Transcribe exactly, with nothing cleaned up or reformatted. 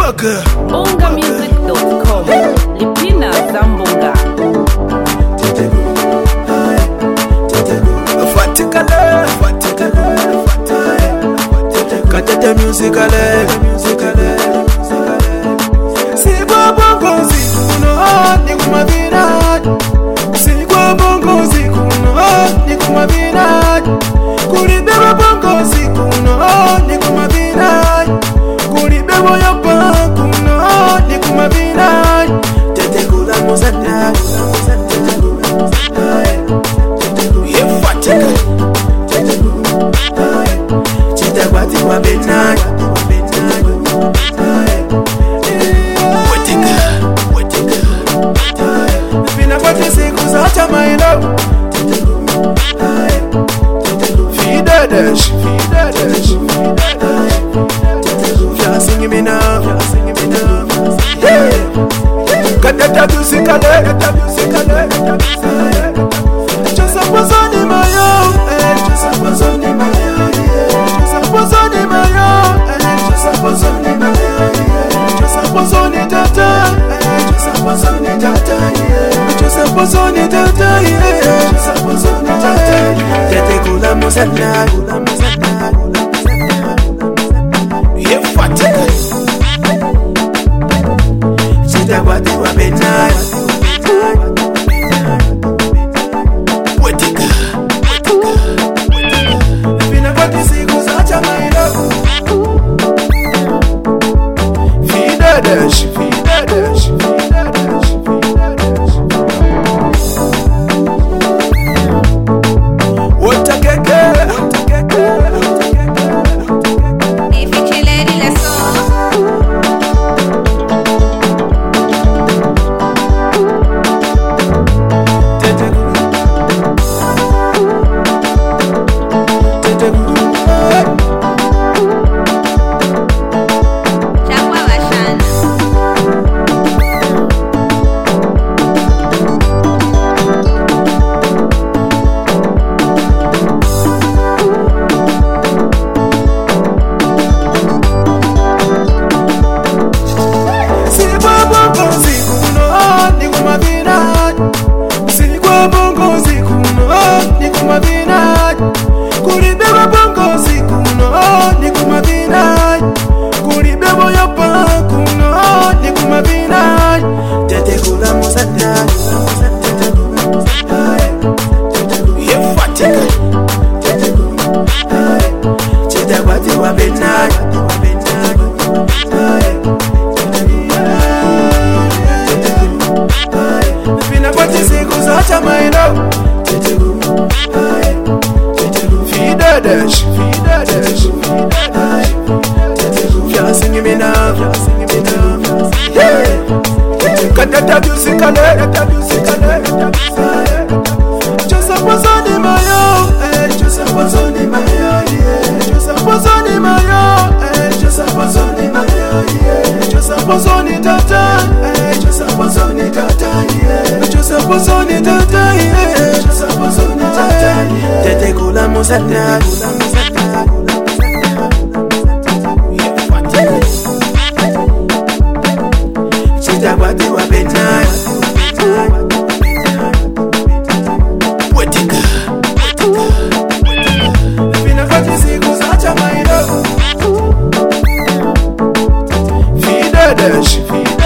Bunga. bunga music dot com. Lipina Zambunga. Fatikale, fatikale, fatikale. Katete musicale, musicale. Sigwa bongo zikuno, ni kumavina. Sigwa bongo zikuno, ni kumavina. Kulibeba bongo zikuno, ni kumavina. Kulibeba yopa kuno, ni kumavina. Tete kula muzana, tete kula muzana. Ye fatika, tete kula. Chita kwati kwa bena, wetika, wetika. Fina kwati siku za chama ilo. Fidedesh, fidedesh. Fya singi mina, fya singi mina. Kateta musikale, kateta musikale. Just a person in my own, just a person in my own, just a person in my own, just a person in my own, just a person in tata, just a person in tata, just a person in tata, just a person in tata. Tete kula musana, kula musana, ye fatika. Chita kwati wa bena. Fidedesh, fidedesh, fidedesh, fidedesh. Otakeke, otakeke, otakeke. Difficile la so. Tete tete Chakwa washana. Sigwa bongo zikuno, ni kumavina. Sigwa bongo zikuno, ni kumavina. Kulibeba bongo zikuno, ni kumavina. Kulibeba yopa kuno, ni kumavina. Tete kula musana, tete kula musana. Ye fatika, tete kula. Chita kwati wa bena, Fina kwati siku za chama ilo. Fidedesh, fidedesh, fidedesh. Fya singi mina, fya singi mina. Kateta musikale, kateta musikale. Just a person in my own, just a person in my own, just a person in my own, just a person in my own, just a person in tata, just a person in tata, just a person in tata, just a person in tata. Tete kula musana, kula musana, kula musana. Chita kwati wa bena. Wetika, wetika, wetika. Fina kwati siku za chama ilo. Fidedesh, fidedesh.